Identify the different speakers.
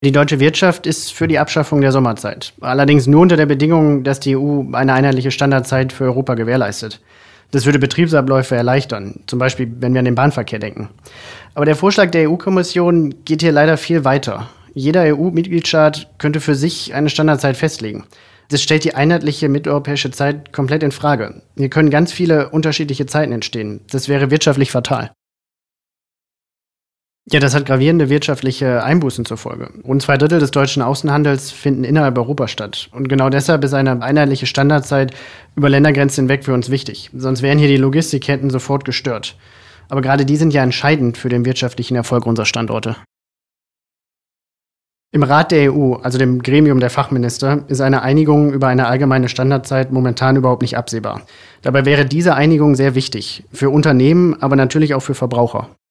Speaker 1: Die deutsche Wirtschaft ist für die Abschaffung der Sommerzeit. Allerdings nur unter der Bedingung, dass die EU eine einheitliche Standardzeit für Europa gewährleistet. Das würde Betriebsabläufe erleichtern, zum Beispiel wenn wir an den Bahnverkehr denken. Aber der Vorschlag der EU-Kommission geht hier leider viel weiter. Jeder EU-Mitgliedstaat könnte für sich eine Standardzeit festlegen. Das stellt die einheitliche mitteleuropäische Zeit komplett in Frage. Hier können ganz viele unterschiedliche Zeiten entstehen. Das wäre wirtschaftlich fatal. Ja, das hat gravierende wirtschaftliche Einbußen zur Folge. Rund 2/3 des deutschen Außenhandels finden innerhalb Europas statt. Und genau deshalb ist eine einheitliche Standardzeit über Ländergrenzen hinweg für uns wichtig. Sonst wären hier die Logistikketten sofort gestört. Aber gerade die sind ja entscheidend für den wirtschaftlichen Erfolg unserer Standorte. Im Rat der EU, also dem Gremium der Fachminister, ist eine Einigung über eine allgemeine Standardzeit momentan überhaupt nicht absehbar. Dabei wäre diese Einigung sehr wichtig. Für Unternehmen, aber natürlich auch für Verbraucher.